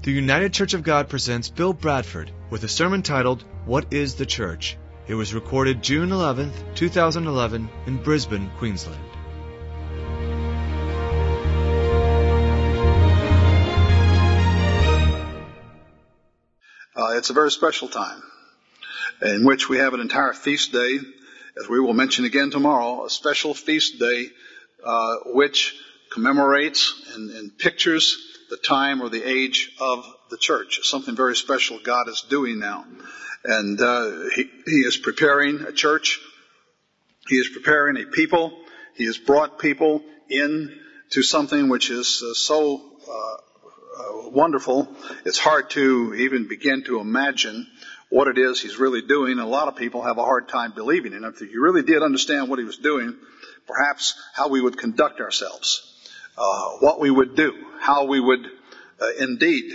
The United Church of God presents Bill Bradford with a sermon titled, What is the Church? It was recorded June 11th, 2011 in Brisbane, Queensland. It's a very special time in which we have an entire feast day, as we will mention again tomorrow, a special feast day which commemorates and pictures the time or the age of the church. Something very special God is doing now. And He is preparing a church. He is preparing a people. He has brought people into something which is so wonderful. It's hard to even begin to imagine what it is He's really doing. A lot of people have a hard time believing it. If you really did understand what He was doing, perhaps how we would conduct ourselves, what we would do, how we would indeed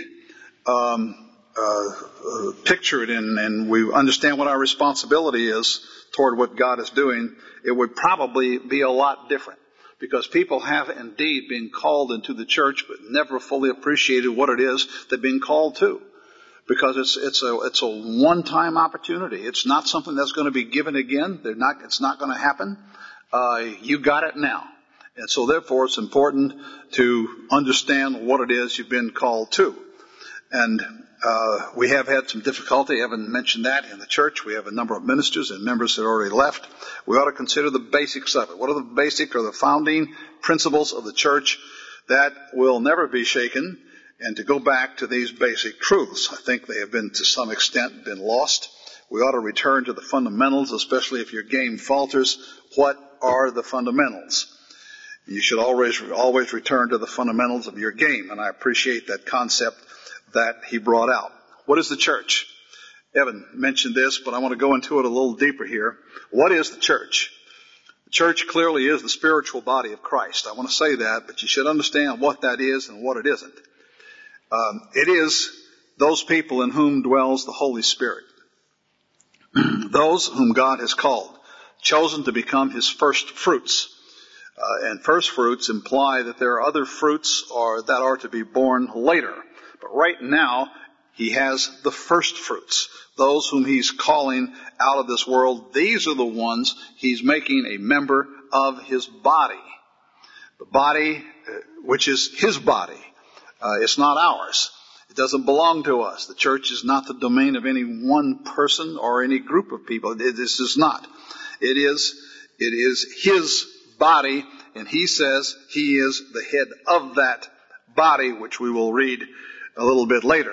picture it and we understand what our responsibility is toward what God is doing, it would probably be a lot different. Because people have indeed been called into the church but never fully appreciated what it is they've been called to. Because it's a one-time opportunity. It's not something that's going to be given again. It's not going to happen. You got it now. And so therefore it's important to understand what it is you've been called to. And we have had some difficulty. I haven't mentioned that in the church. We have a number of ministers and members that already left. We ought to consider the basics of it. What are the basic or the founding principles of the church that will never be shaken? And to go back to these basic truths. I think they have been to some extent been lost. We ought to return to the fundamentals, especially if your game falters. What are the fundamentals? You should always return to the fundamentals of your game. And I appreciate that concept that he brought out. What is the church? Evan mentioned this, but I want to go into it a little deeper here. What is the church? The church clearly is the spiritual body of Christ. I want to say that, but you should understand what that is and what it isn't. It is those people in whom dwells the Holy Spirit. Those whom God has called, chosen to become His first fruits. And first fruits imply that there are other fruits that are to be born later. But right now, He has the first fruits. Those whom He's calling out of this world, these are the ones He's making a member of His body. The body, which is His body. It's not ours. It doesn't belong to us. The church is not the domain of any one person or any group of people. This is not. It is His body, and He says He is the head of that body, which we will read a little bit later.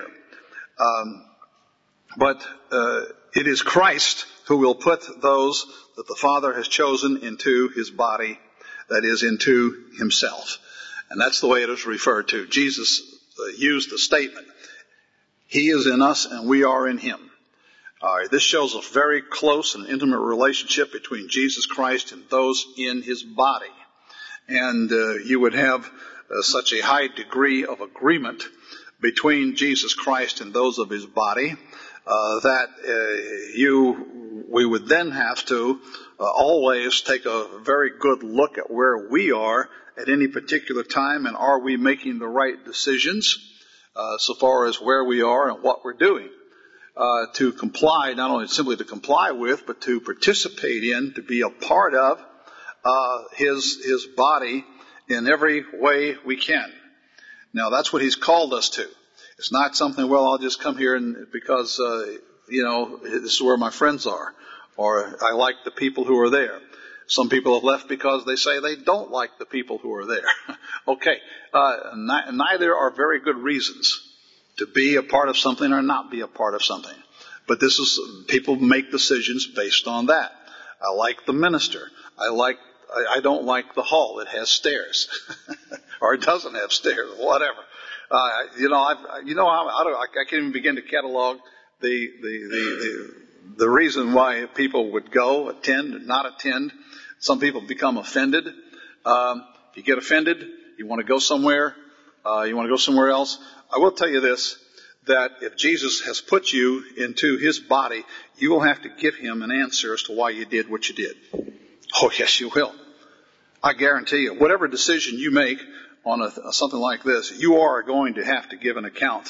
But it is Christ who will put those that the Father has chosen into His body, that is, into Himself. And that's the way it is referred to. Jesus used the statement, He is in us and we are in Him. This shows a very close and intimate relationship between Jesus Christ and those in His body. And you would have such a high degree of agreement between Jesus Christ and those of His body that we would then have to always take a very good look at where we are at any particular time, and are we making the right decisions so far as where we are and what we're doing to comply, not only simply to comply with, but to participate in, to be a part of His body in every way we can. Now that's what He's called us to. It's not something, well, I'll just come here and because this is where my friends are, or I like the people who are there. Some people have left because they say they don't like the people who are there. Okay. Neither are very good reasons to be a part of something or not be a part of something. But people make decisions based on that. I like the minister. I don't like the hall. It has stairs. Or it doesn't have stairs, whatever. I can't even begin to catalog the reason why people would go, attend, not attend. Some people become offended. If you get offended, you want to go somewhere, you want to go somewhere else. I will tell you this, that if Jesus has put you into His body, you will have to give Him an answer as to why you did what you did. Oh, yes, you will. I guarantee you, whatever decision you make on something like this, you are going to have to give an account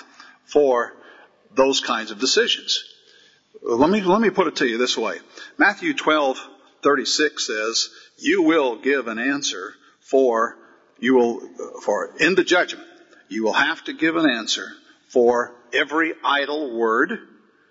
for those kinds of decisions. Let me put it to you this way. Matthew 12:36 says, you will give an answer for in the judgment. You will have to give an answer for every idle word.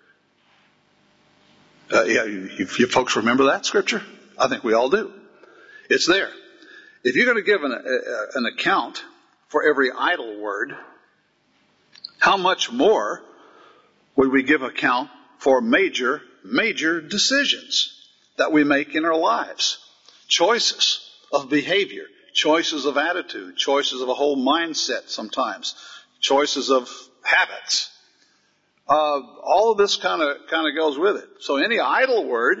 You folks remember that scripture? I think we all do. It's there. If you're going to give an account for every idle word, how much more would we give account for major decisions that we make in our lives? Choices of behavior, choices of attitude, choices of a whole mindset sometimes, choices of habits. All of this kind of goes with it. So any idle word,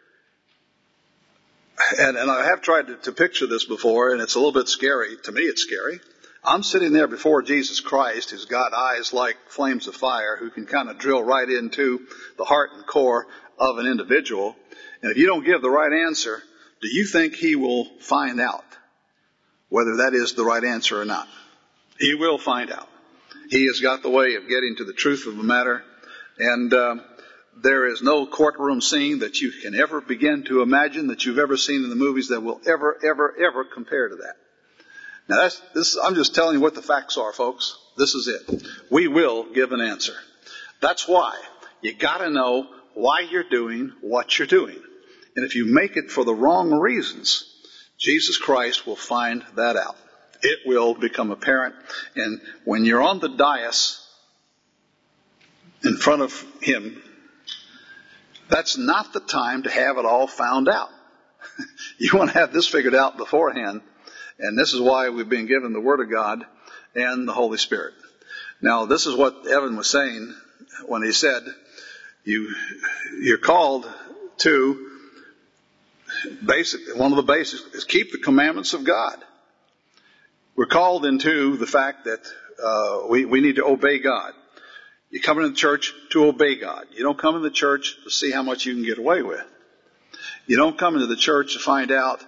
and I have tried to picture this before, and it's a little bit scary. To me, it's scary. I'm sitting there before Jesus Christ, who's got eyes like flames of fire, who can kind of drill right into the heart and core of an individual. And if you don't give the right answer, do you think he will find out whether that is the right answer or not? He will find out. He has got the way of getting to the truth of the matter. And there is no courtroom scene that you can ever begin to imagine that you've ever seen in the movies that will ever compare to that. Now I'm just telling you what the facts are, folks. This is it. We will give an answer. That's why you got to know why you're doing what you're doing. And if you make it for the wrong reasons, Jesus Christ will find that out. It will become apparent. And when you're on the dais in front of him, that's not the time to have it all found out. You want to have this figured out beforehand. And this is why we've been given the Word of God and the Holy Spirit. Now, this is what Evan was saying when he said, you're called to, one of the basics is keep the commandments of God. We're called into the fact that we need to obey God. You come into the church to obey God. You don't come into the church to see how much you can get away with. You don't come into the church to find out,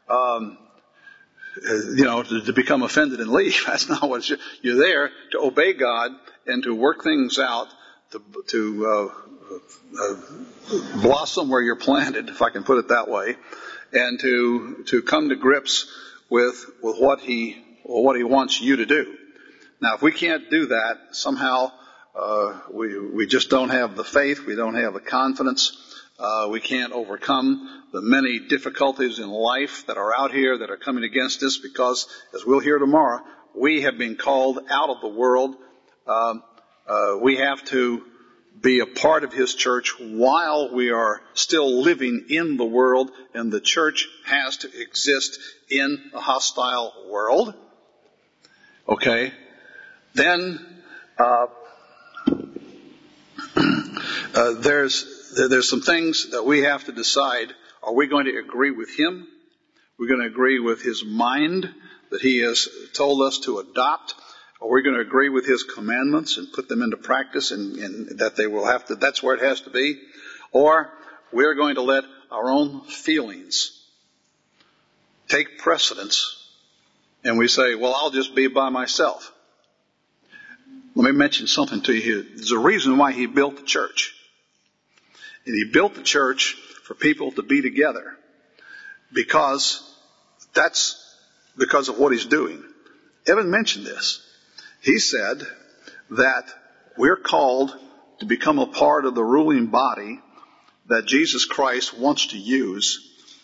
to become offended and leave. That's not what you're there to obey God and to work things out, to blossom where you're planted, if I can put it that way, and to come to grips with what He wants you to do. Now, if we can't do that, somehow we just don't have the faith, we don't have the confidence, we can't overcome the many difficulties in life that are out here that are coming against us, because, as we'll hear tomorrow, we have been called out of the world. We have to be a part of His church while we are still living in the world, and the church has to exist in a hostile world. Okay? Then there's some things that we have to decide. Are we going to agree with Him? We're going to agree with His mind that He has told us to adopt. Are we going to agree with His commandments and put them into practice, and that they will have to, that's where it has to be? Or we're going to let our own feelings take precedence, and we say, well, I'll just be by myself. Let me mention something to you here. There's a reason why He built the church. And He built the church for people to be together, because that's because of what He's doing. Evan mentioned this. He said that we're called to become a part of the ruling body that Jesus Christ wants to use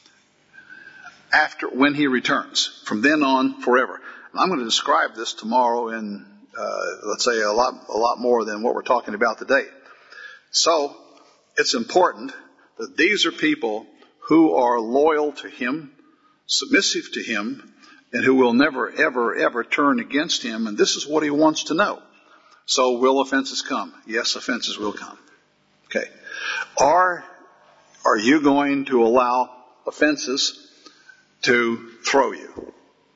when He returns, from then on forever. And I'm going to describe this tomorrow in, let's say, a lot more than what we're talking about today. So it's important that these are people who are loyal to Him, submissive to Him, and who will never, ever turn against Him. And this is what He wants to know. So will offenses come? Yes, offenses will come. Okay. Are you going to allow offenses to throw you?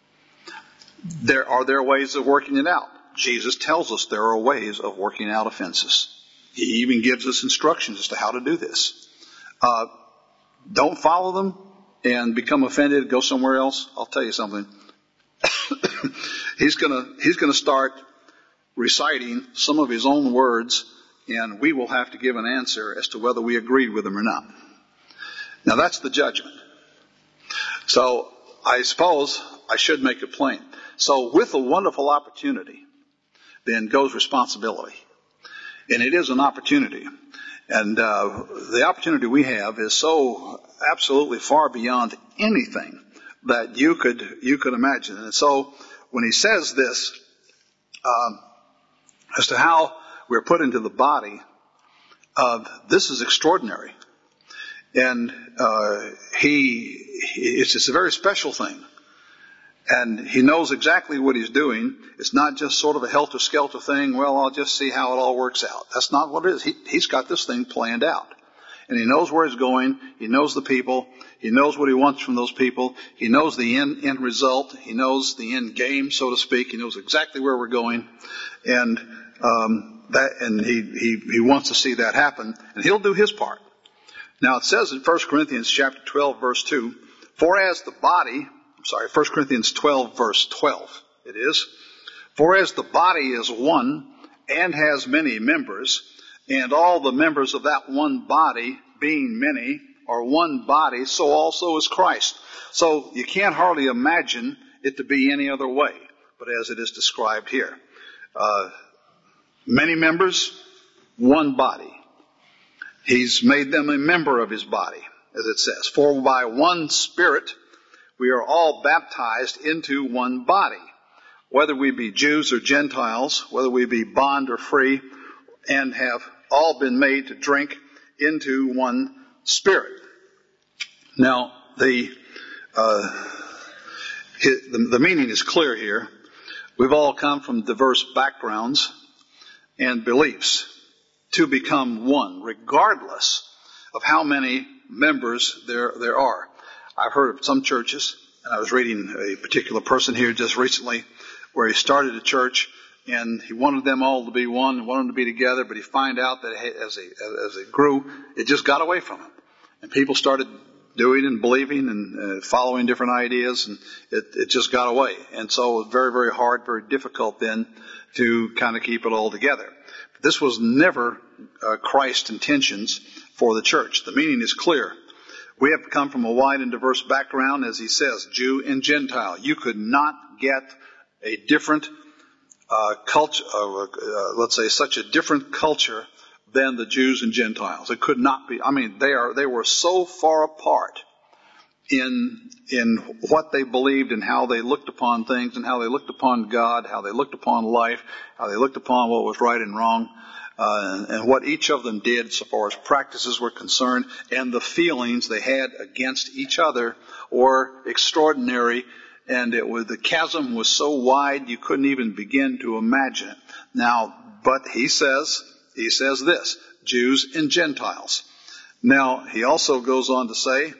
Are there ways of working it out? Jesus tells us there are ways of working out offenses. He even gives us instructions as to how to do this. Don't follow them and become offended, go somewhere else. I'll tell you something. He's gonna start reciting some of his own words, and we will have to give an answer as to whether we agreed with him or not. Now that's the judgment. So I suppose I should make it plain. So with a wonderful opportunity, then goes responsibility. And it is an opportunity. And the opportunity we have is so absolutely far beyond anything that you could imagine. And so when he says this, as to how we're put into the body, this is extraordinary. And it's just a very special thing. And he knows exactly what he's doing. It's not just sort of a helter-skelter thing, well, I'll just see how it all works out. That's not what it is. He's got this thing planned out. And he knows where he's going. He knows the people. He knows what he wants from those people. He knows the end result. He knows the end game, so to speak. He knows exactly where we're going. And he wants to see that happen. And he'll do his part. Now it says in 1 Corinthians chapter 12, verse 2, 1 Corinthians 12, verse 12, it is. For as the body is one and has many members, and all the members of that one body, being many, are one body, so also is Christ. So you can't hardly imagine it to be any other way, but as it is described here. Many members, one body. He's made them a member of his body, as it says. For by one Spirit we are all baptized into one body, whether we be Jews or Gentiles, whether we be bond or free, and have all been made to drink into one Spirit. Now, the meaning is clear here. We've all come from diverse backgrounds and beliefs to become one, regardless of how many members there are. I've heard of some churches, and I was reading a particular person here just recently where he started a church and he wanted them all to be one, and wanted them to be together, but he found out that as it grew, it just got away from him. And people started doing and believing and following different ideas, and it just got away. And so it was very, very hard, very difficult then to kind of keep it all together. But this was never Christ's intentions for the church. The meaning is clear. We have come from a wide and diverse background, as he says, Jew and Gentile. You could not get a different culture, let's say such a different culture than the Jews and Gentiles. It could not be. I mean, they were so far apart in what they believed and how they looked upon things and how they looked upon God, how they looked upon life, how they looked upon what was right and wrong, and what each of them did so far as practices were concerned, and the feelings they had against each other were extraordinary, and the chasm was so wide you couldn't even begin to imagine it. Now, but he says this, Jews and Gentiles. Now, he also goes on to say,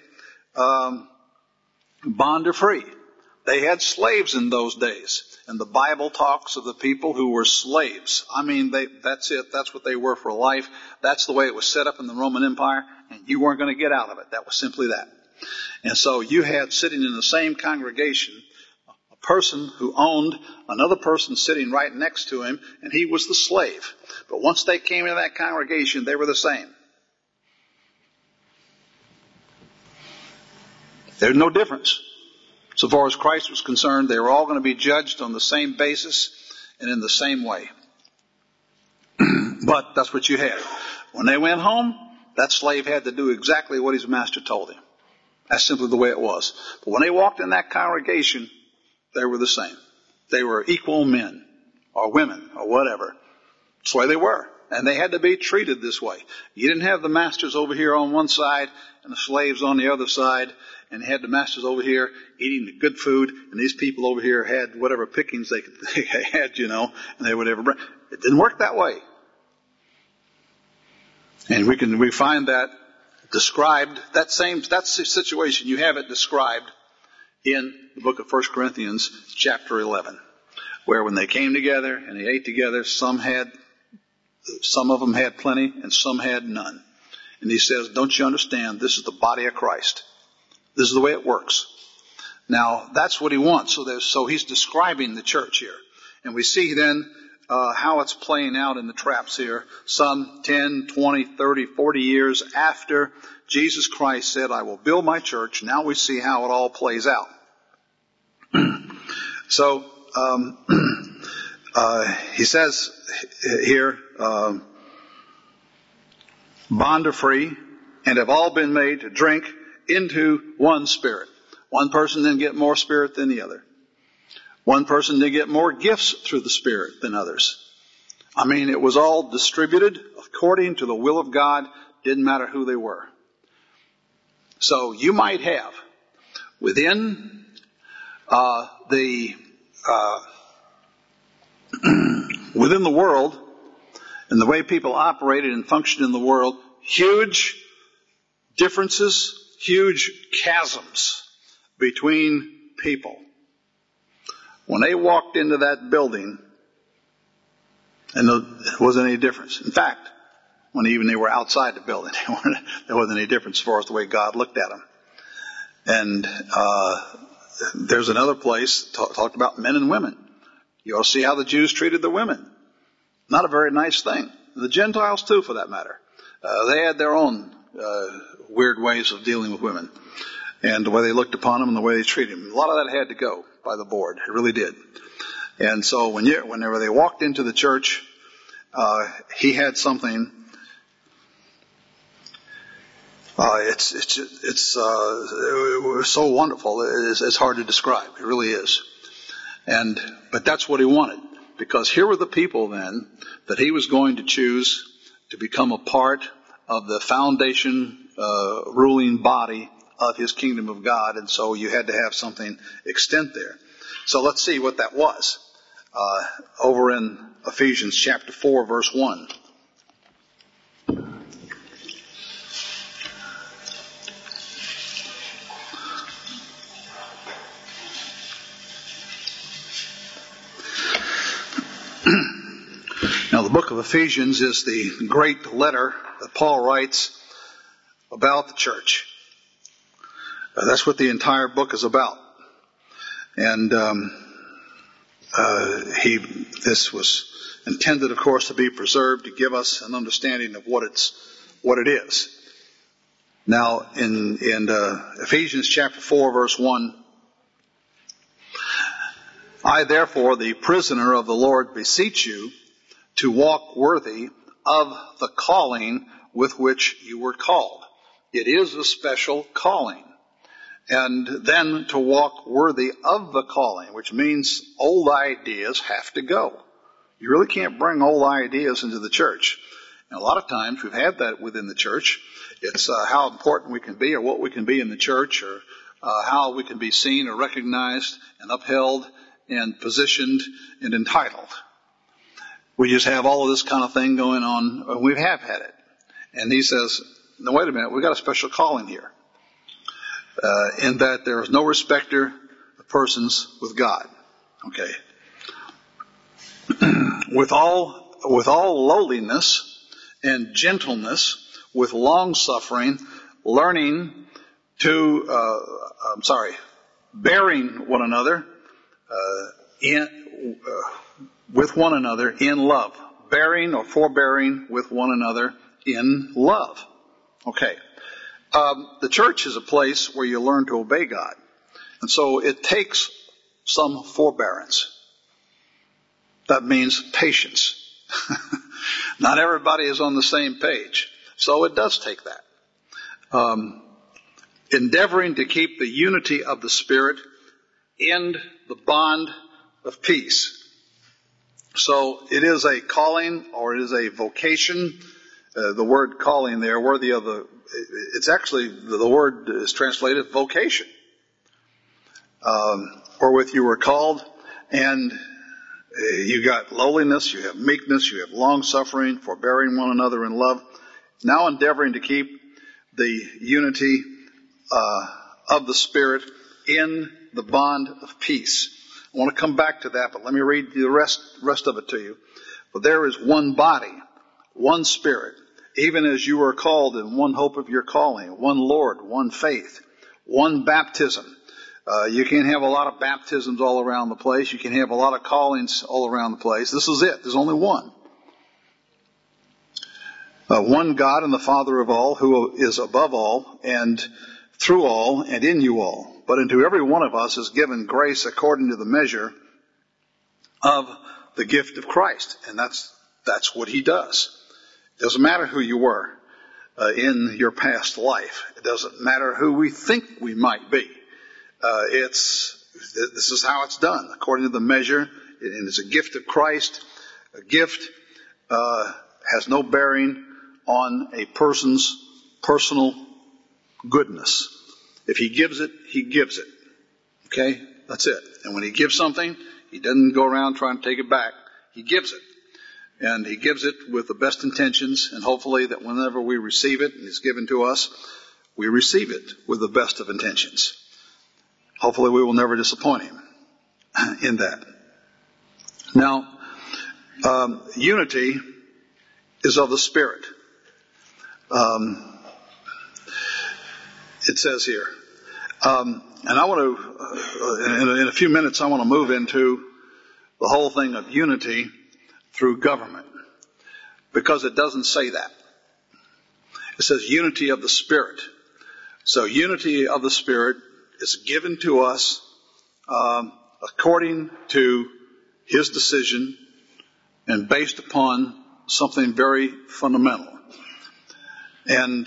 bond or free. They had slaves in those days. And the Bible talks of the people who were slaves. I mean, that's it. That's what they were for life. That's the way it was set up in the Roman Empire, and you weren't going to get out of it. That was simply that. And so you had sitting in the same congregation a person who owned another person sitting right next to him, and he was the slave. But once they came into that congregation, they were the same. There's no difference. So far as Christ was concerned, they were all going to be judged on the same basis and in the same way. But that's what you had. When they went home, that slave had to do exactly what his master told him. That's simply the way it was. But when they walked in that congregation, they were the same. They were equal men or women or whatever. That's the way they were. And they had to be treated this way. You didn't have the masters over here on one side and the slaves on the other side, and had the masters over here eating the good food, and these people over here had whatever pickings they had, and they would ever bring. It didn't work that way. And we find that described, that situation, you have it described in the book of 1 Corinthians chapter 11, where when they came together and they ate together, some of them had plenty and some had none. And he says, don't you understand? This is the body of Christ. This is the way it works. Now, that's what he wants. So he's describing the church here. And we see then how it's playing out in the traps here. Some 10, 20, 30, 40 years after Jesus Christ said, I will build my church. Now we see how it all plays out. So, he says here, bond are free and have all been made to drink into one Spirit. One person didn't get more Spirit than the other. One person did get more gifts through the Spirit than others. I mean, it was all distributed according to the will of God. Didn't matter who they were. So you might have within within the world and the way people operated and functioned in the world, huge differences, huge chasms between people. When they walked into that building, and there wasn't any difference. In fact, when even they were outside the building, there wasn't any difference as far as the way God looked at them. And there's another place talked about men and women. You'll see how the Jews treated the women. Not a very nice thing. The Gentiles too, for that matter. They had their own weird ways of dealing with women, and the way they looked upon them and the way they treated them. A lot of that had to go by the board. It really did. And so whenever they walked into the church, he had something. It was so wonderful. It's hard to describe. It really is. But that's what he wanted, because here were the people then that he was going to choose to become a part of the foundation ruling body of his kingdom of God, and so you had to have something extant there. So let's see what that was. Over in Ephesians chapter 4, verse 1. Now, the book of Ephesians is the great letter that Paul writes about the church. That's what the entire book is about. And this was intended, of course, to be preserved, to give us an understanding of what it is. Now, in Ephesians chapter 4, verse 1, I, therefore, the prisoner of the Lord, beseech you to walk worthy of the calling with which you were called. It is a special calling. And then to walk worthy of the calling, which means old ideas have to go. You really can't bring old ideas into the church. And a lot of times we've had that within the church. It's how important we can be or what we can be in the church, or how we can be seen or recognized and upheld and positioned and entitled. We just have all of this kind of thing going on. We have had it. And he says, no, wait a minute, we've got a special calling here. In that there is no respecter of persons with God. Okay. with all lowliness and gentleness, with long suffering, bearing one another with one another in love. Bearing or forbearing with one another in love. Okay. The church is a place where you learn to obey God. And so it takes some forbearance. That means patience. Not everybody is on the same page. So it does take that. Endeavoring to keep the unity of the Spirit in the bond of peace. So it is a calling, or it is a vocation. The word calling there, worthy of it's actually, the word is translated vocation. Wherewith you were called, and you got lowliness, you have meekness, you have long suffering, forbearing one another in love. Now endeavoring to keep the unity of the Spirit in the bond of peace. I want to come back to that, but let me read the rest of it to you. For there is one body, one Spirit, even as you are called in one hope of your calling, one Lord, one faith, one baptism, You can't have a lot of baptisms all around the place. You can have a lot of callings all around the place. This is it. There's only one. One God and the Father of all, who is above all and through all and in you all. But unto every one of us is given grace according to the measure of the gift of Christ. And that's what he does. It doesn't matter who you were in your past life. It doesn't matter who we think we might be. This is how it's done, according to the measure. And it's a gift of Christ. A gift has no bearing on a person's personal goodness. If he gives it, he gives it. Okay? That's it. And when he gives something, he doesn't go around trying to take it back. He gives it. And he gives it with the best intentions, and hopefully that whenever we receive it and it's given to us, we receive it with the best of intentions. Hopefully we will never disappoint him in that. Now, unity is of the Spirit. It says here. And I want to, in a few minutes, I want to move into the whole thing of unity through government. Because it doesn't say that. It says unity of the Spirit. So unity of the Spirit is given to us according to his decision and based upon something very fundamental. And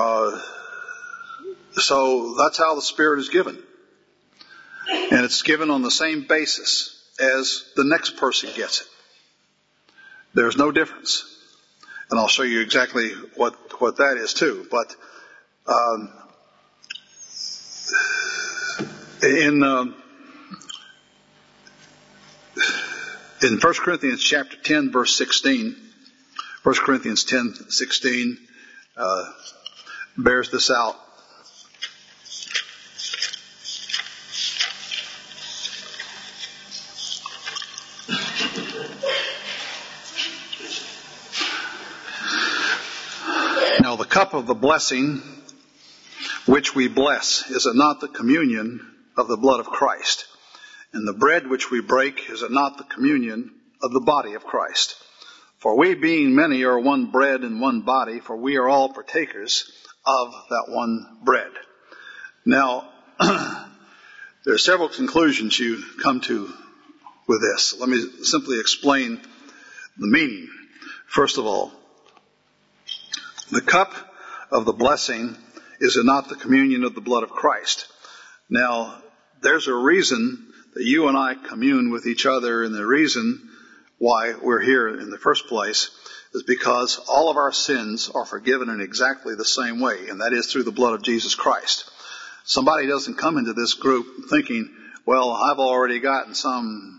so that's how the Spirit is given. And it's given on the same basis as the next person gets it. There's no difference. And I'll show you exactly what that is too. But in 1 Corinthians chapter 10, verse 16, 1 Corinthians 10:16 bears this out. Now the cup of the blessing which we bless, is it not the communion of the blood of Christ? And the bread which we break, is it not the communion of the body of Christ? For we being many are one bread and one body, for we are all partakers of that one bread. Now, there are several conclusions you come to with this. Let me simply explain the meaning. First of all, the cup of the blessing, is it not the communion of the blood of Christ? Now, there's a reason that you and I commune with each other, and the reason why we're here in the first place is because all of our sins are forgiven in exactly the same way, and that is through the blood of Jesus Christ. Somebody doesn't come into this group thinking, well, I've already gotten some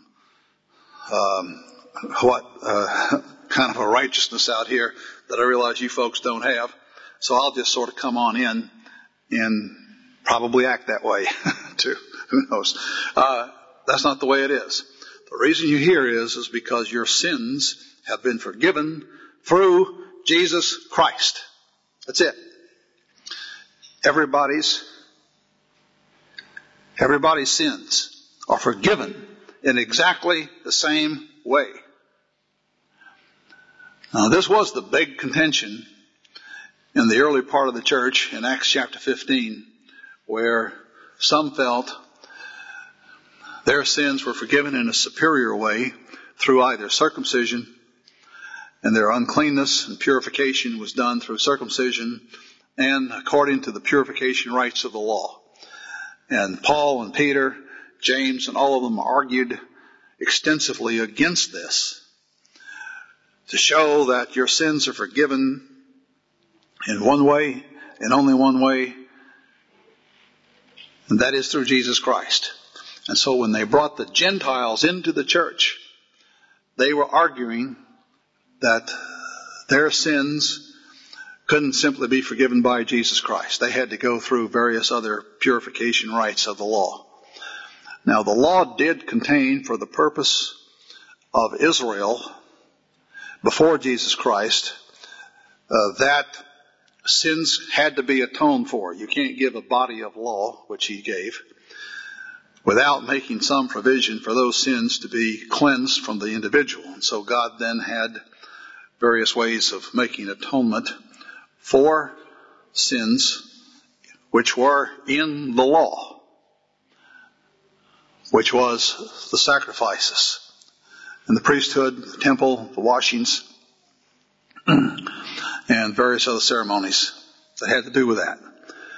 kind of a righteousness out here that I realize you folks don't have, so I'll just sort of come on in and probably act that way too. Who knows? That's not the way it is. The reason you're here is because your sins have been forgiven through Jesus Christ. That's it. Everybody's sins are forgiven in exactly the same way. Now, this was the big contention in the early part of the church in Acts chapter 15, where some felt their sins were forgiven in a superior way through either circumcision, and their uncleanness and purification was done through circumcision and according to the purification rites of the law. And Paul and Peter, James, and all of them argued extensively against this to show that your sins are forgiven in one way and only one way, and that is through Jesus Christ. And so when they brought the Gentiles into the church, they were arguing that their sins couldn't simply be forgiven by Jesus Christ. They had to go through various other purification rites of the law. Now, the law did contain, for the purpose of Israel, before Jesus Christ, that sins had to be atoned for. You can't give a body of law, which he gave, without making some provision for those sins to be cleansed from the individual. And so God then had various ways of making atonement for sins which were in the law, which was the sacrifices and the priesthood, the temple, the washings, and various other ceremonies that had to do with that.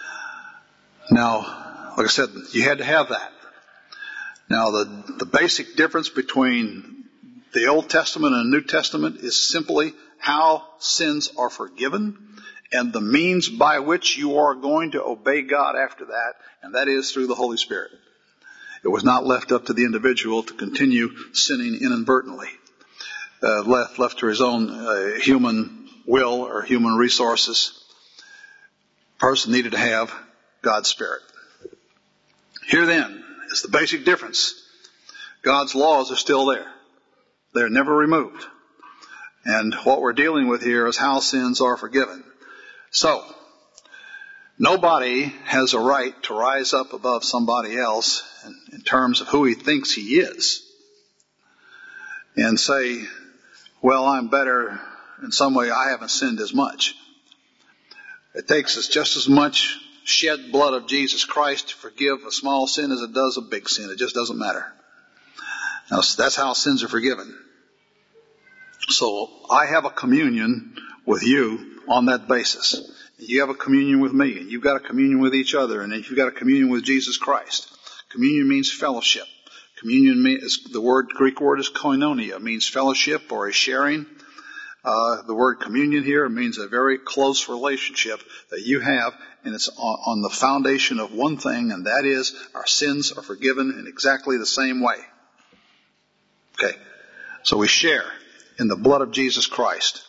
Now, like I said, you had to have that. Now, the basic difference between the Old Testament and the New Testament is simply how sins are forgiven and the means by which you are going to obey God after that, and that is through the Holy Spirit. It was not left up to the individual to continue sinning inadvertently, left to his own human will or human resources. A person needed to have God's Spirit. Here then is the basic difference. God's laws are still there. They're never removed. And what we're dealing with here is how sins are forgiven. So, nobody has a right to rise up above somebody else in terms of who he thinks he is and say, well, I'm better in some way, I haven't sinned as much. It takes us just as much shed blood of Jesus Christ to forgive a small sin as it does a big sin. It just doesn't matter. Now, that's how sins are forgiven. So I have a communion with you on that basis. You have a communion with me, and you've got a communion with each other, and you've got a communion with Jesus Christ. Communion means fellowship. Communion means, the Greek word is koinonia, means fellowship or a sharing. The word communion here means a very close relationship that you have, and it's on the foundation of one thing, and that is our sins are forgiven in exactly the same way. Okay, so we share in the blood of Jesus Christ.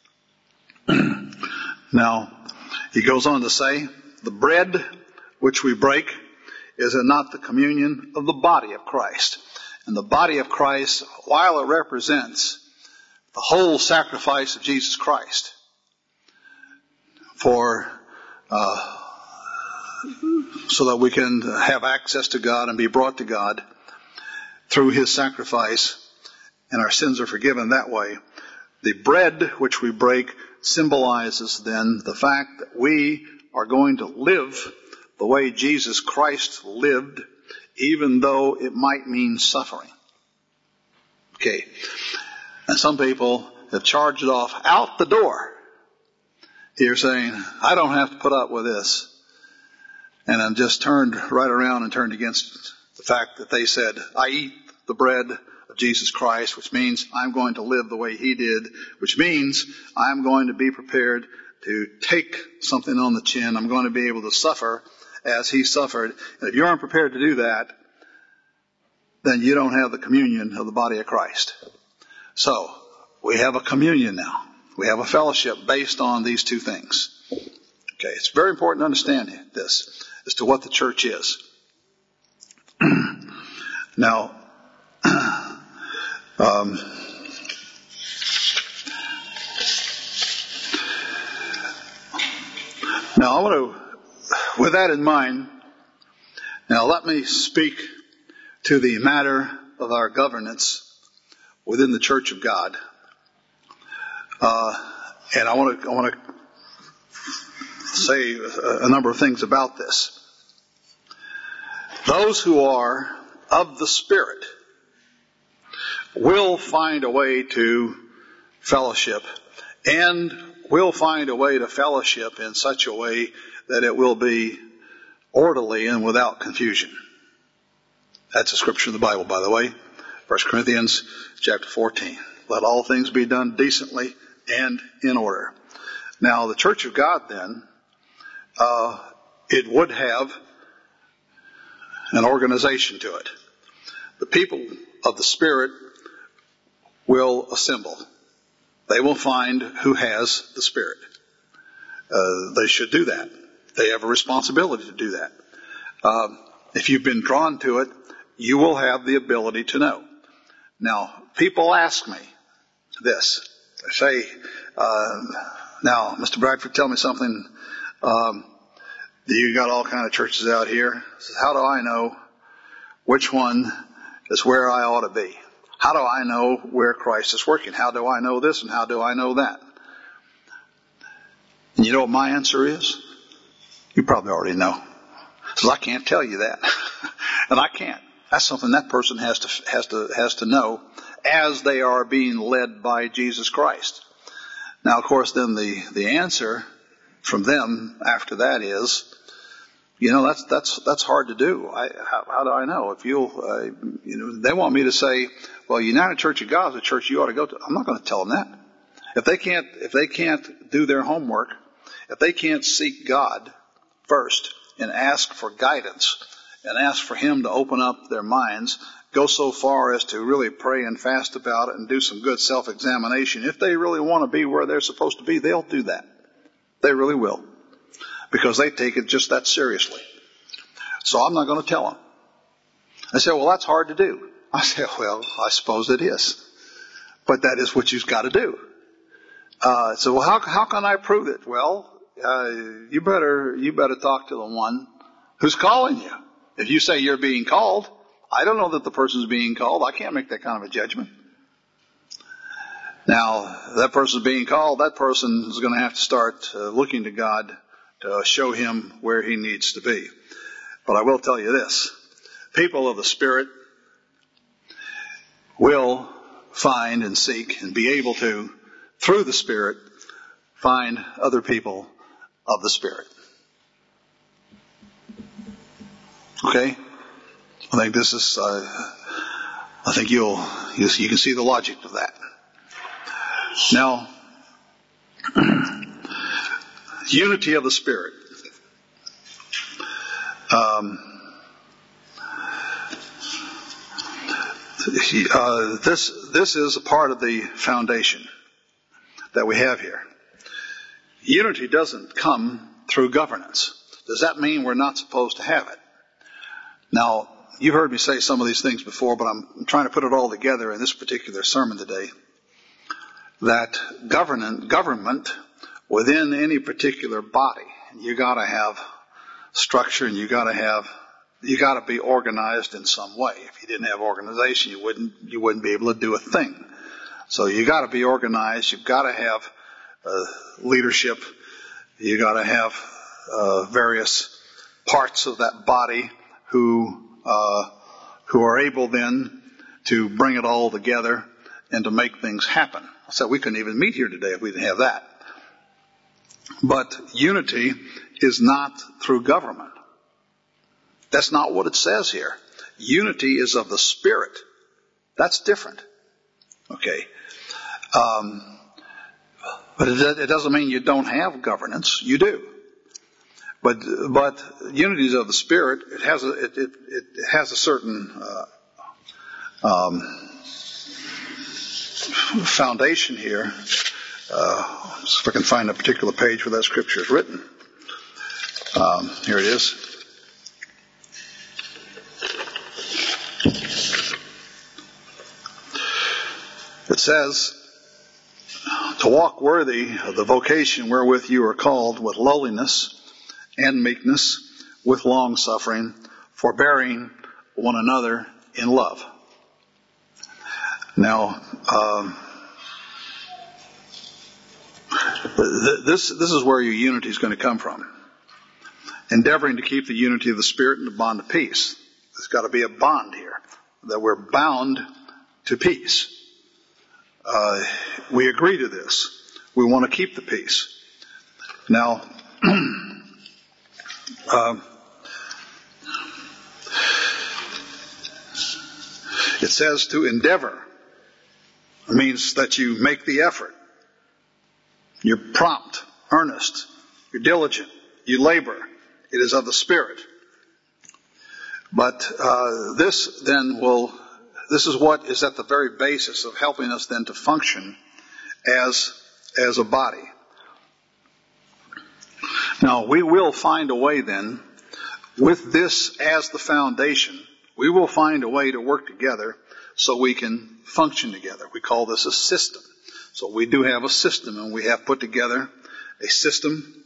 Now, he goes on to say, the bread which we break is it not the communion of the body of Christ? And the body of Christ, while it represents the whole sacrifice of Jesus Christ so that we can have access to God and be brought to God through his sacrifice, and our sins are forgiven that way. The bread which we break symbolizes then the fact that we are going to live the way Jesus Christ lived, even though it might mean suffering. Okay. And some people have charged it off out the door. You're saying, I don't have to put up with this. And I'm just turned right around and turned against the fact that they said, I eat the bread of Jesus Christ, which means I'm going to live the way he did, which means I'm going to be prepared to take something on the chin. I'm going to be able to suffer as he suffered. And if you aren't prepared to do that, then you don't have the communion of the body of Christ. So, we have a communion now. We have a fellowship based on these two things. Okay, it's very important to understand this as to what the church is. Now, now I want to, with that in mind, now let me speak to the matter of our governance within the Church of God. And I want to say a number of things about this. Those who are of the Spirit will find a way to fellowship, and will find a way to fellowship in such a way that it will be orderly and without confusion. That's a scripture in the Bible, by the way. 1 Corinthians chapter 14. Let all things be done decently and in order. Now, the Church of God then, it would have an organization to it. The people of the Spirit will assemble. They will find who has the Spirit. They should do that. They have a responsibility to do that. If you've been drawn to it, you will have the ability to know. Now, people ask me this. They say, now, Mr. Bradford, tell me something. You got all kind of churches out here. How do I know which one is where I ought to be? How do I know where Christ is working? How do I know this and how do I know that? And you know what my answer is? You probably already know. Because I can't tell you that. And I can't. That's something that person has to know as they are being led by Jesus Christ. Now, of course, then the answer from them after that is, that's hard to do. How do I know? If they want me to say, well, United Church of God is a church you ought to go to. I'm not going to tell them that. If they can't do their homework, if they can't seek God first and ask for guidance and ask for Him to open up their minds, go so far as to really pray and fast about it and do some good self-examination, if they really want to be where they're supposed to be, they'll do that. They really will. Because they take it just that seriously. So I'm not going to tell them. I say, well, that's hard to do. I say, well, I suppose it is. But that is what you've got to do. So well, how can I prove it? Well, you better talk to the one who's calling you. If you say you're being called, I don't know that the person's being called. I can't make that kind of a judgment. Now, that person's being called, that person is going to have to start looking to God to show him where he needs to be. But I will tell you this. People of the Spirit will find and seek and be able to, through the Spirit, find other people of the Spirit. Okay? I think this is, I think you can see the logic of that. Now, unity of the Spirit. This is a part of the foundation that we have here. Unity doesn't come through governance. Does that mean we're not supposed to have it? Now, you've heard me say some of these things before, but I'm trying to put it all together in this particular sermon today. That government within any particular body, you got to have structure, and you got to be organized in some way. If you didn't have organization, you wouldn't be able to do a thing. So you got to be organized. You've got to have leadership. You got to have various parts of that body who are able then to bring it all together and to make things happen. So we couldn't even meet here today if we didn't have that. But unity is not through government. That's not what it says here. Unity is of the Spirit. That's different. Okay. But it doesn't mean you don't have governance. You do. But unity is of the Spirit. It has a certain foundation here. If I can find a particular page where that scripture is written. Here it is. It says, to walk worthy of the vocation wherewith you are called, with lowliness and meekness, with long suffering, forbearing one another in love. Now, this is where your unity is going to come from. Endeavoring to keep the unity of the Spirit in the bond of peace. There's got to be a bond here, that we're bound to peace. We agree to this. We want to keep the peace. Now, it says to endeavor. It means that you make the effort. You're prompt, earnest, you're diligent, you labor. It is of the Spirit. But this is what is at the very basis of helping us then to function as a body. Now, we will find a way then, with this as the foundation, we will find a way to work together so we can function together. We call this a system. So we do have a system, and we have put together a system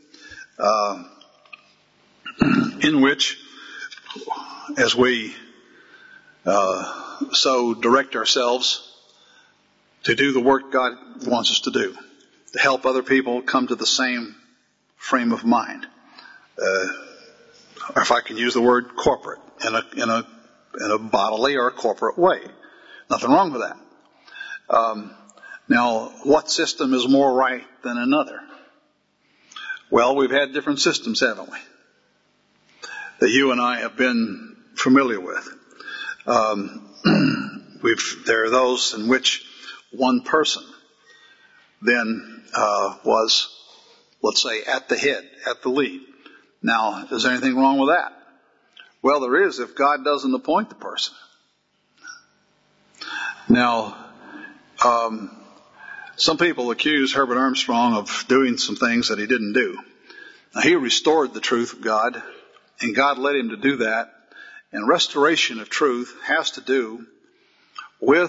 in which, as we So direct ourselves to do the work God wants us to do, to help other people come to the same frame of mind. Or if I can use the word corporate, in a bodily or a corporate way. Nothing wrong with that. Now, what system is more right than another? Well, we've had different systems, haven't we? That you and I have been familiar with. There are those in which one person then was, let's say, at the head, at the lead. Now, is there anything wrong with that? Well, there is if God doesn't appoint the person. Now, some people accuse Herbert Armstrong of doing some things that he didn't do. Now, he restored the truth of God, and God led him to do that. And restoration of truth has to do with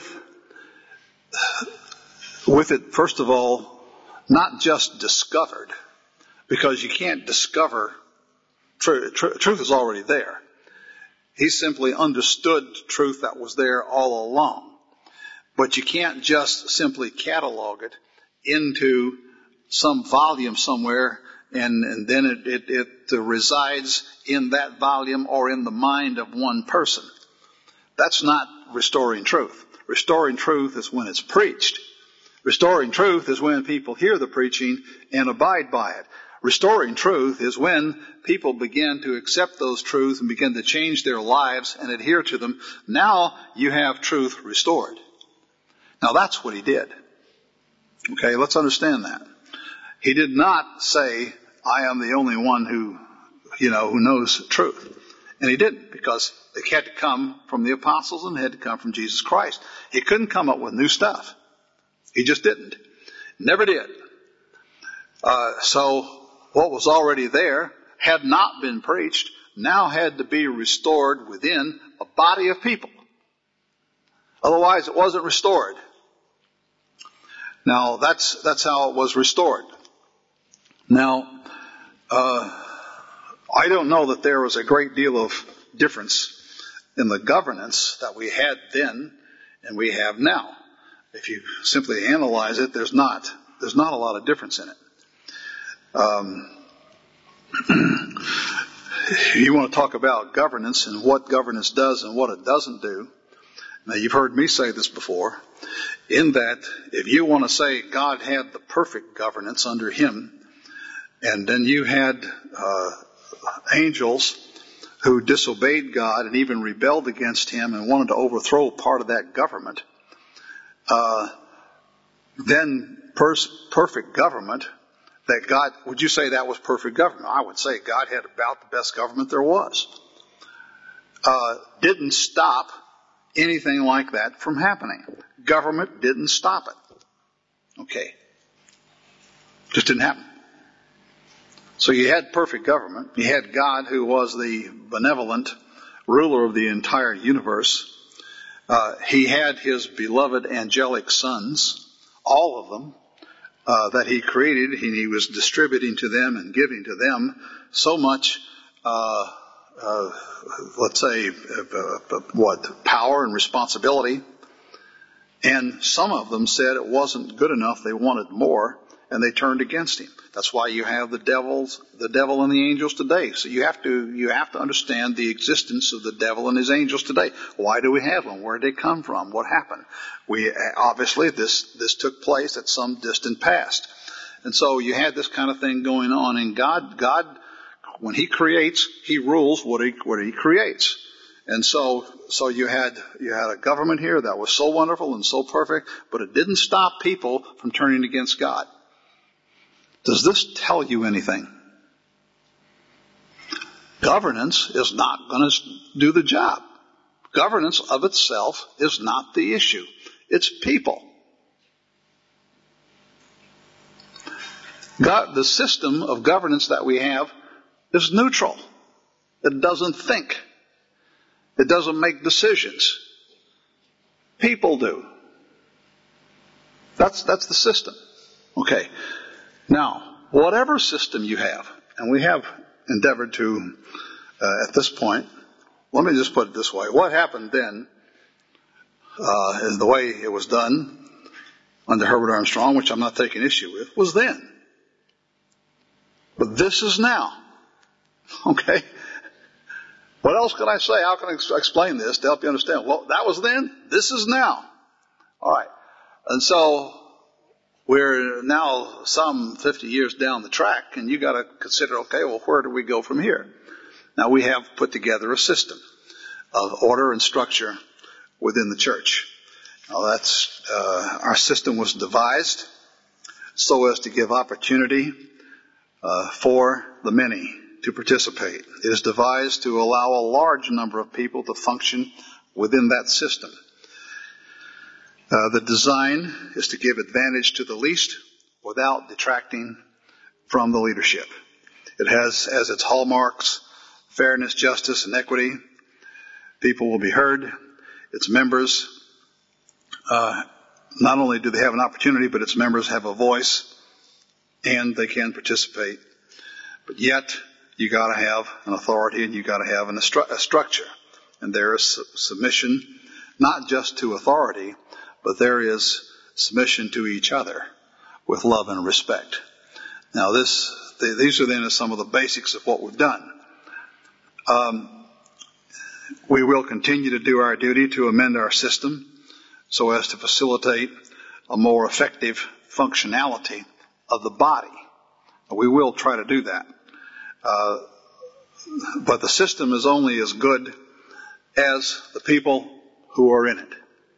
it, first of all, not just discovered, because you can't discover truth. Truth is already there. He simply understood truth that was there all along. But you can't just simply catalog it into some volume somewhere and then it resides in that volume or in the mind of one person. That's not restoring truth. Restoring truth is when it's preached. Restoring truth is when people hear the preaching and abide by it. Restoring truth is when people begin to accept those truths and begin to change their lives and adhere to them. Now you have truth restored. Now that's what he did. Okay, let's understand that. He did not say, I am the only one who knows truth. And he didn't, because it had to come from the apostles and it had to come from Jesus Christ. He couldn't come up with new stuff. He just didn't. Never did. So what was already there had not been preached, now had to be restored within a body of people. Otherwise it wasn't restored. Now that's how it was restored. Now, I don't know that there was a great deal of difference in the governance that we had then and we have now. If you simply analyze it, there's not a lot of difference in it. You want to talk about governance and what governance does and what it doesn't do. Now, you've heard me say this before, in that if you want to say God had the perfect governance under him, and then you had angels who disobeyed God and even rebelled against him and wanted to overthrow part of that government, then perfect government, that God, would you say that was perfect government? I would say God had about the best government there was. Didn't stop anything like that from happening. Government didn't stop it. Okay. Just didn't happen. So you had perfect government. You had God, who was the benevolent ruler of the entire universe. He had his beloved angelic sons, all of them, that he created, and he was distributing to them and giving to them so much, power and responsibility. And some of them said it wasn't good enough, they wanted more, and they turned against him. That's why you have the devil and the angels today. So you have to understand the existence of the devil and his angels today. Why do we have them? Where did they come from? What happened? Obviously this took place at some distant past. And so you had this kind of thing going on, and God, when he creates, he rules what he creates. And so you had a government here that was so wonderful and so perfect, but it didn't stop people from turning against God. Does this tell you anything? Governance is not going to do the job. Governance of itself is not the issue. It's people. The system of governance that we have is neutral. It doesn't think. It doesn't make decisions. People do. That's the system. Okay. Now, whatever system you have, and we have endeavored to, at this point, let me just put it this way. What happened then the way it was done under Herbert Armstrong, which I'm not taking issue with, was then. But this is now. Okay? What else can I say? How can I explain this to help you understand? Well, that was then. This is now. All right. And so we're now some 50 years down the track, and you got to consider, okay, well, where do we go from here? Now, we have put together a system of order and structure within the church. Now, that's our system was devised so as to give opportunity for the many to participate. It is devised to allow a large number of people to function within that system. The design is to give advantage to the least without detracting from the leadership. It has as its hallmarks fairness, justice, and equity. People will be heard. Its members, not only do they have an opportunity, but its members have a voice and they can participate. But yet, you got to have an authority and you got to have a structure. And there is submission, not just to authority, but there is submission to each other with love and respect. Now, these are then some of the basics of what we've done. We will continue to do our duty to amend our system so as to facilitate a more effective functionality of the body. We will try to do that. But the system is only as good as the people who are in it.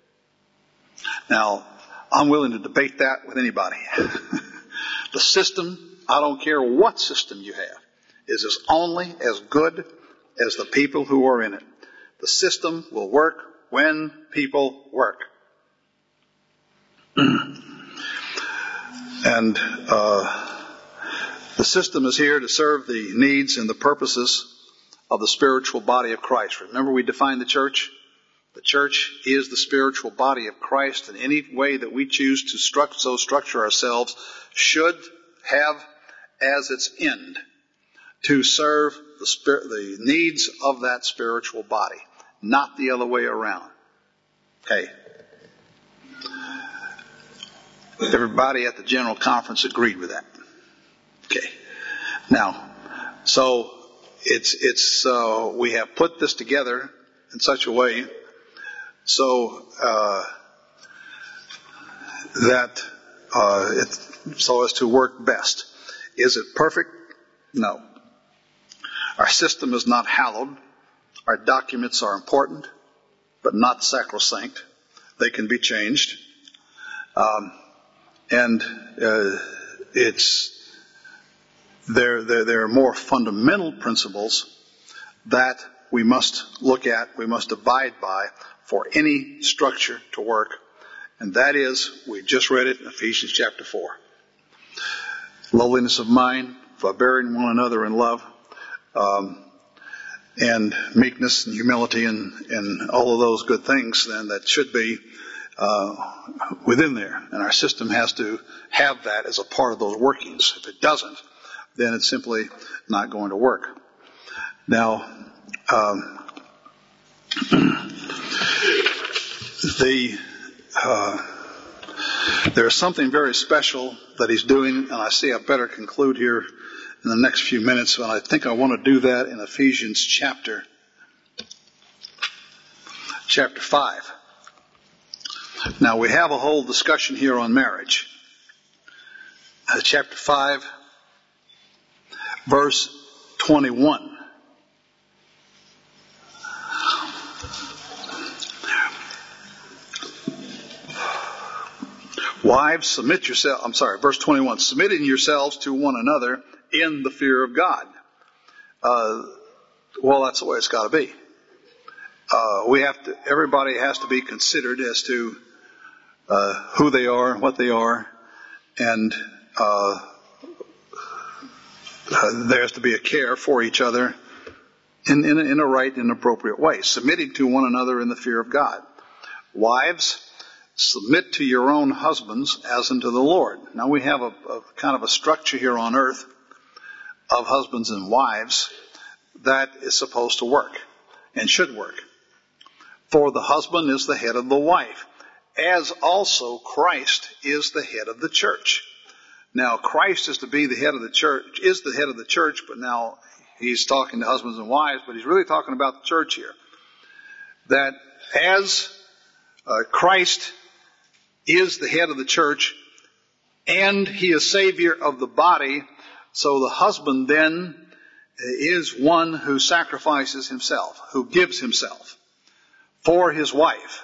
Now, I'm willing to debate that with anybody. The system, I don't care what system you have, is only as good as the people who are in it. The system will work when people work. And the system is here to serve the needs and the purposes of the spiritual body of Christ. Remember, we defined the church? The church is the spiritual body of Christ, and any way that we choose to structure ourselves should have as its end to serve the needs of that spiritual body, not the other way around. Okay. Everybody at the general conference agreed with that. Okay. Now, so we have put this together in such a way so so as to work best. Is it perfect? No. Our system is not hallowed. Our documents are important, but not sacrosanct. They can be changed. There are more fundamental principles that we must look at, we must abide by for any structure to work. And that is, we just read it in Ephesians chapter 4. Lowliness of mind, forbearing one another in love, and meekness and humility and all of those good things then that should be within there. And our system has to have that as a part of those workings. If it doesn't, then it's simply not going to work. Now, there's something very special that he's doing, and I see I better conclude here in the next few minutes, and I think I want to do that in Ephesians chapter 5. Now, we have a whole discussion here on marriage. Chapter 5, verse 21. Wives, verse 21. Submitting yourselves to one another in the fear of God. Well, that's the way it's got to be. Everybody has to be considered as to who they are and what they are, and there has to be a care for each other in a right and appropriate way. Submitting to one another in the fear of God. Wives, submit to your own husbands as unto the Lord. Now we have a kind of a structure here on earth of husbands and wives that is supposed to work and should work. For the husband is the head of the wife, as also Christ is the head of the church. Now, Christ is to be the head of the church, is the head of the church, but now he's talking to husbands and wives, but he's really talking about the church here. That as Christ is the head of the church, and he is Savior of the body, so the husband then is one who sacrifices himself, who gives himself for his wife,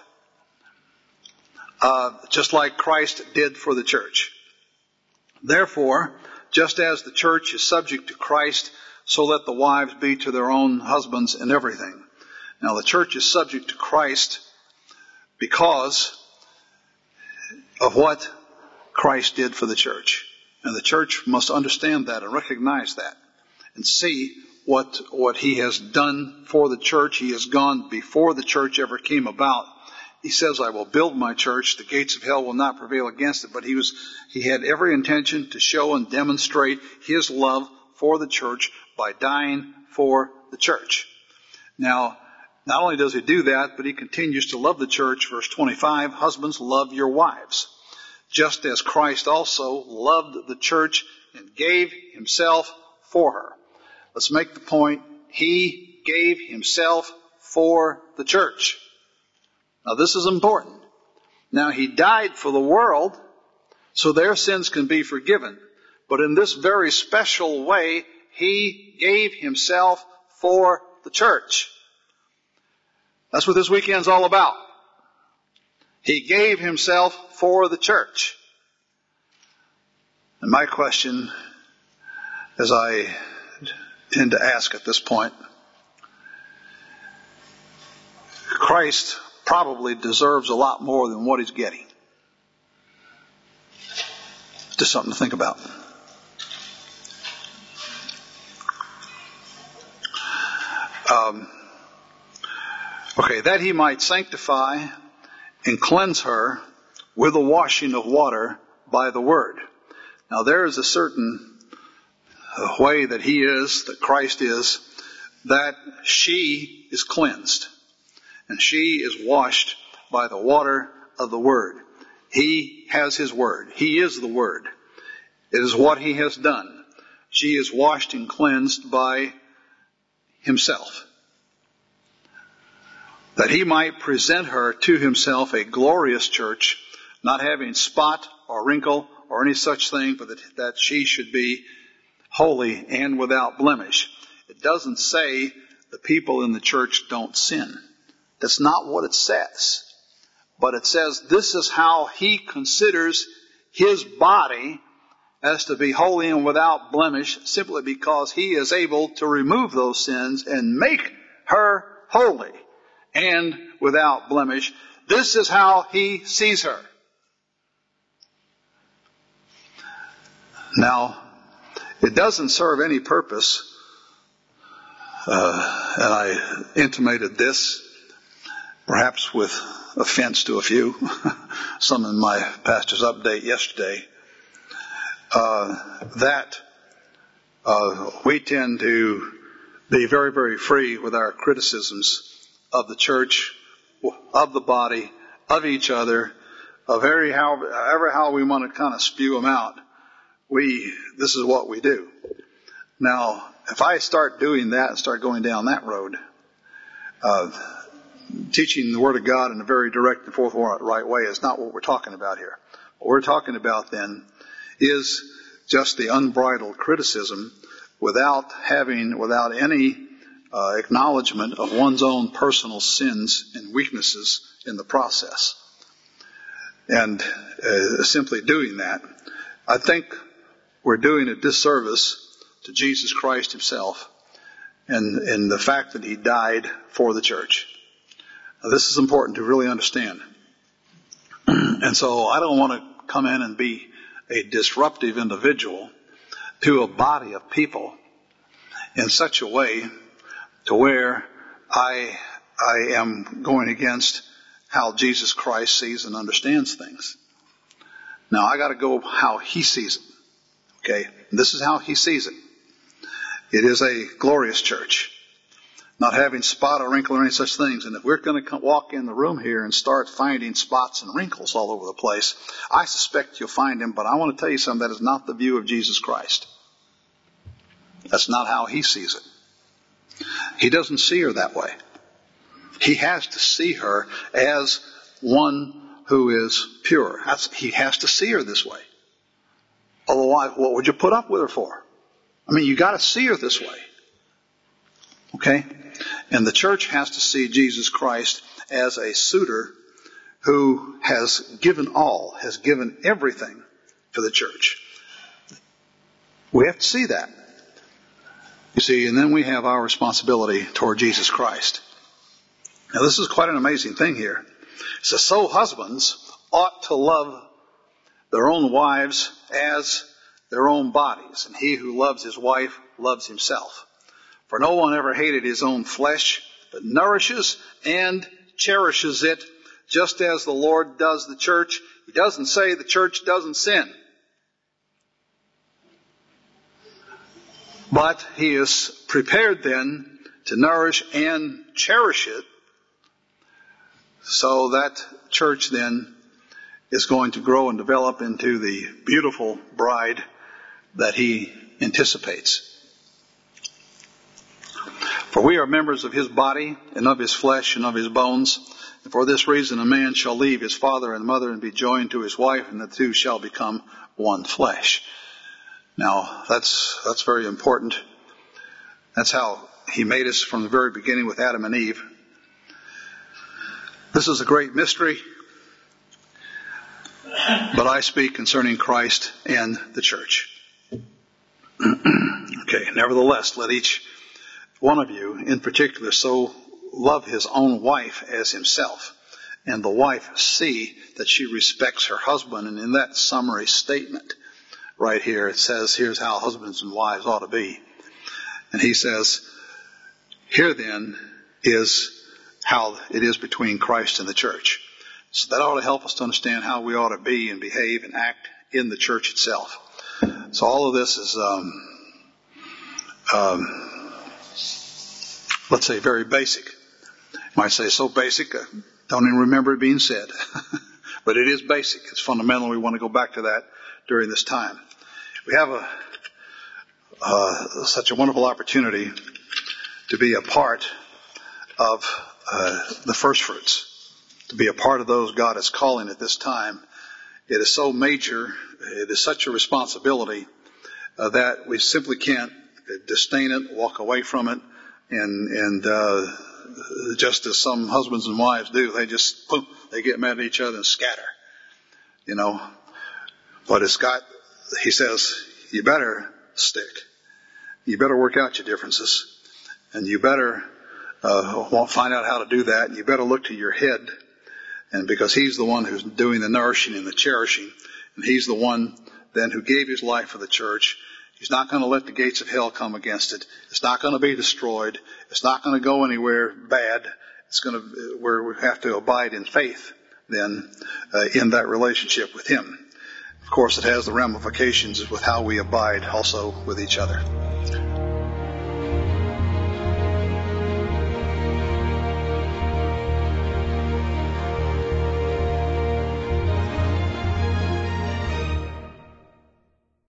just like Christ did for the church. Therefore, just as the church is subject to Christ, so let the wives be to their own husbands in everything. Now, the church is subject to Christ because of what Christ did for the church. And the church must understand that and recognize that and see what he has done for the church. He has gone before the church ever came about. He says, I will build my church. The gates of hell will not prevail against it. But he had every intention to show and demonstrate his love for the church by dying for the church. Now, not only does he do that, but he continues to love the church. Verse 25, husbands, love your wives, just as Christ also loved the church and gave himself for her. Let's make the point. He gave himself for the church. Now, this is important. Now, he died for the world so their sins can be forgiven. But in this very special way, he gave himself for the church. That's what this weekend's all about. He gave himself for the church. And my question, as I tend to ask at this point, Christ probably deserves a lot more than what he's getting. Just something to think about. That he might sanctify and cleanse her with the washing of water by the word. Now there is a certain way that he is, that Christ is, that she is cleansed. And she is washed by the water of the word. He has his word. He is the word. It is what he has done. She is washed and cleansed by himself, that he might present her to himself a glorious church, not having spot or wrinkle or any such thing, but that she should be holy and without blemish. It doesn't say the people in the church don't sin. That's not what it says. But it says this is how he considers his body as to be holy and without blemish, simply because he is able to remove those sins and make her holy and without blemish. This is how he sees her. Now, it doesn't serve any purpose, and I intimated this, perhaps with offense to a few, some in my pastor's update yesterday, that we tend to be very, very free with our criticisms of the church, of the body, of each other, of however how we want to kind of spew them out. This is what we do. Now, if I start doing that and start going down that road, teaching the Word of God in a very direct and forthright way is not what we're talking about here. What we're talking about then is just the unbridled criticism without any acknowledgement of one's own personal sins and weaknesses in the process. And simply doing that, I think we're doing a disservice to Jesus Christ himself and the fact that he died for the church. Now, this is important to really understand. And so I don't want to come in and be a disruptive individual to a body of people in such a way to where I am going against how Jesus Christ sees and understands things. Now I got to go how he sees it. Okay, this is how he sees it. It is a glorious church. not having spot or wrinkle or any such things. And if we're going to walk in the room here and start finding spots and wrinkles all over the place, I suspect you'll find them, but I want to tell you something, that is not the view of Jesus Christ. That's not how he sees it. He doesn't see her that way. He has to see her as one who is pure. He has to see her this way. Otherwise, what would you put up with her for? I mean, you got to see her this way. Okay? And the church has to see Jesus Christ as a suitor who has given all, has given everything for the church. We have to see that. You see, and then we have our responsibility toward Jesus Christ. Now, this is quite an amazing thing here. It says, so husbands ought to love their own wives as their own bodies. And he who loves his wife loves himself. For no one ever hated his own flesh, but nourishes and cherishes it, just as the Lord does the church. He doesn't say the church doesn't sin. But he is prepared then to nourish and cherish it, so that church then is going to grow and develop into the beautiful bride that he anticipates. For we are members of his body and of his flesh and of his bones. And for this reason a man shall leave his father and mother and be joined to his wife, and the two shall become one flesh. Now, that's very important. That's how he made us from the very beginning with Adam and Eve. This is a great mystery, but I speak concerning Christ and the church. Okay, nevertheless, let each one of you in particular so love his own wife as himself, and the wife see that she respects her husband. And in that summary statement right here, it says, here's how husbands and wives ought to be. And he says, here then is how it is between Christ and the church. So that ought to help us to understand how we ought to be and behave and act in the church itself. So all of this is, let's say, very basic. You might say so basic, I don't even remember it being said. But it is basic. It's fundamental. We want to go back to that during this time. We have such a wonderful opportunity to be a part of the first fruits, to be a part of those God is calling at this time. It is so major, it is such a responsibility that we simply can't disdain it, walk away from it, and just as some husbands and wives do, they get mad at each other and scatter, you know. But he says, you better stick. You better work out your differences, and you better find out how to do that. You better look to your head, and because he's the one who's doing the nourishing and the cherishing, and he's the one then who gave his life for the church. He's not going to let the gates of hell come against it. It's not going to be destroyed. It's not going to go anywhere bad. It's going to, where we have to abide in faith then in that relationship with him. Of course, it has the ramifications with how we abide also with each other.